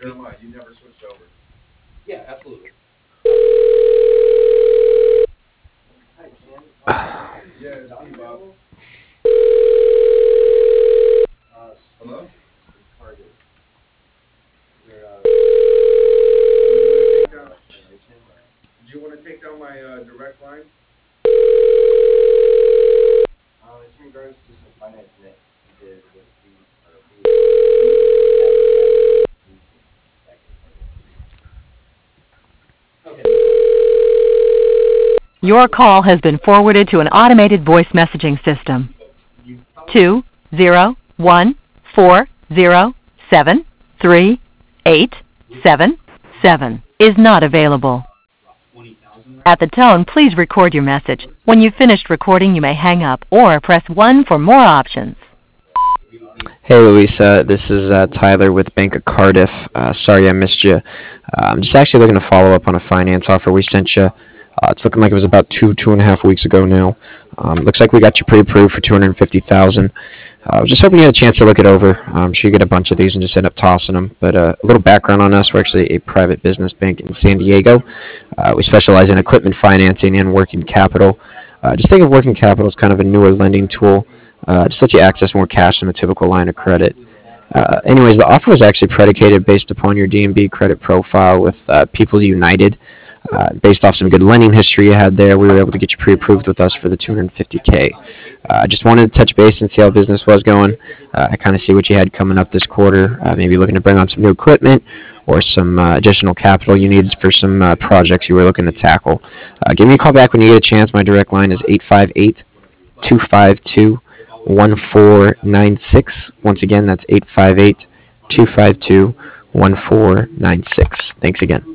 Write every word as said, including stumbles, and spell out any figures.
Yeah, absolutely. Your call has been forwarded to an automated voice messaging system. Two zero one four zero seven three eight seven seven is not available. At the tone, please record your message. When you've finished recording, you may hang up or press one for more options. Hey, Louisa. This is uh, Tyler with Bank of Cardiff. Uh, sorry I missed you. Uh, I'm just actually looking to follow up on a finance offer we sent you. Uh, it's looking like it was about two, two and a half weeks ago now. Um, looks like we got you pre-approved for two hundred fifty thousand dollars. I was just hoping you had a chance to look it over. I'm sure you get a bunch of these and just end up tossing them. But uh, a little background on us: we're actually a private business bank in San Diego. Uh, we specialize in equipment financing and working capital. Uh, just think of working capital as kind of a newer lending tool. Uh, just let you access more cash than a typical line of credit. Uh, anyways, the offer was actually predicated based upon your D and B credit profile with uh, People United. Uh, based off some good lending history you had there, we were able to get you pre-approved with us for the two hundred fifty K. I uh, just wanted to touch base and see how business was going. Uh, I kind of see what you had coming up this quarter, uh, maybe looking to bring on some new equipment or some uh, additional capital you needed for some uh, projects you were looking to tackle. Uh, give me a call back when you get a chance. My direct line is eight five eight, two five two, one four nine six. Once again, that's eight five eight, two five two, one four nine six. Thanks again.